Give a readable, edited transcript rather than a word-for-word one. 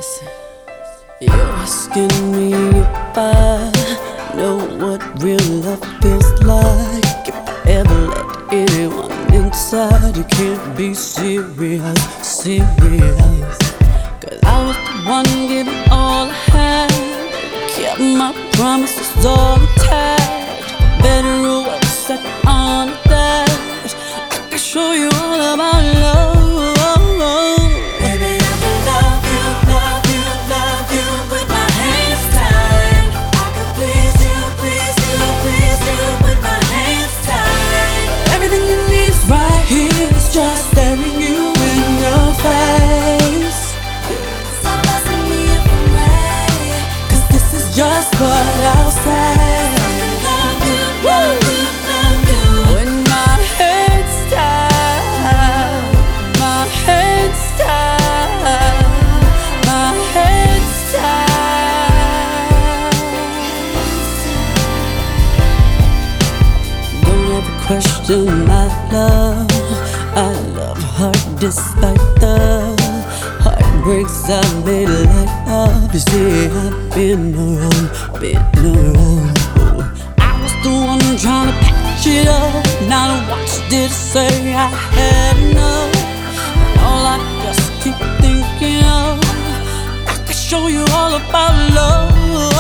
Listen, you're asking me if I know what real love feels like. If I ever let anyone inside, you can't be serious, serious. Cause I was the one giving all I had, kept my promises all intact. Better or worse, I honor that. I can show you all about love. Just staring you in your face. Stop asking me if I'm ready, 'cause this is just what I'll say. Love you, love you, love you. When my head's tired, my head's tired, my head's tired. Don't ever question my love. I love hard despite the heartbreaks I've made light of. You see, I've been around. Oh, I was the one trying to patch it up. Not a watch did say I had enough. And all I just keep thinking of, I could show you all about love.